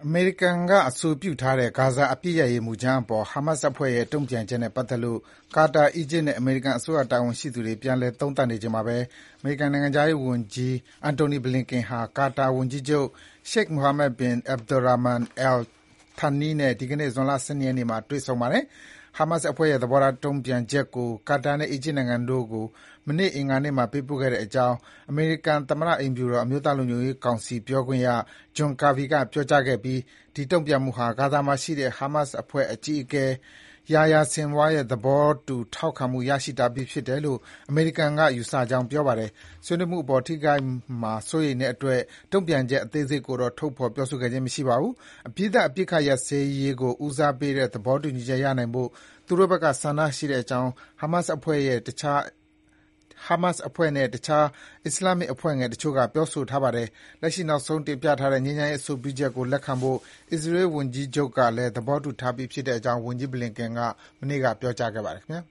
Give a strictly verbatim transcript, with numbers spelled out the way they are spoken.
အမေရိကန်ကအဆိုပြုထားတဲ့ဂါဇာအပစ်ရပ်ရေးမူကြမ်းအပေါ်ဟာမတ်စ်အဖွဲ့ရဲ့တုံ့ပြန်ချက်နဲ့ပတ်သက်လို့ကာတာ၊အီဂျစ်နဲ့အမေရိကန်အစိုးရတာဝန်ရှိသူတွေပြန်လည်သုံးသပ်နေချိန်မှာပဲအမေရိကန်နိုင်ငံခြားရေးဝန်ကြီး Antony Blinken ဟာကာတာဝန်ကြီးချုပ် Sheikh Mohammed bin Abdulrahman Al Thani နဲ့ ဒီကနေ့ ဇွန်လ ၁၂ ရက်နေ့မှာ တွေ့ဆုံပါတယ်။ ဟာမတ်စ်အဖွဲ့ရဲ့သဘောထားတုံ့ပြန်ချက်ကိုကာတာနဲ့အီဂျစ်နိုင်ငံတို့ကိုမနေ့ အင်္ဂါနေ့မှာပေးပို့ခဲ့ကြောင်းအမေရိကန်သမ္မတအိမ်ဖြူတော် အမျိုးသားလုံခြုံရေးကောင်စီပြောခွင့်ရ John Kirby ကပြောကြားခဲ့ပြီး ဒီတုံ့ပြန်မှုဟာ ဂါဇာမှာရှိတဲ့ဟာမတ်စ်အဖွဲ့အကြီးအကဲ Yahya Sinwar ရဲ့သဘောတူထောက်ခံမှုရရှိထားပြီးဖြစ်တယ်လို့ အမေရိကန်ကယူဆကြောင်းပြောပါတယ်။ ဆွေးနွေးမှုအပေါ်ထိခိုက်မှာစိုးရိမ်တဲ့အတွက်တုံ့ပြန်ချက်အသေးစိတ်ကိုတော့ထုတ်ဖော်ပြောဆိုခဲ့ခြင်းမရှိပါဘူး။ အပြီးသတ်အပစ်အခတ်ရပ်စဲရေးကိုဦးစားပေးတဲ့သဘောတူညီချက်ရနိုင်ဖို့သူတို့ဘက်ကဆန္ဒရှိကြောင်းဟာမတ်စ်အဖွဲ့နဲ့တခြားအစ္စလာမ်မစ်အဖွဲ့ငယ်တချို့ကပြောဆိုထားပါတယ်။ လက်ရှိနောက်ဆုံးတင်ပြထားတဲ့ငြိမ်းချမ်းရေးအဆိုပြုချက်ကိုလက်ခံဖို့အစ္စရေးဝန်ကြီးချုပ်ကလည်းသဘောတူထားပြီးဖြစ်ကြောင်း ဝန်ကြီး Blinken ကမနေ့ကပြောကြားခဲ့ပါတယ်ခင်ဗျာ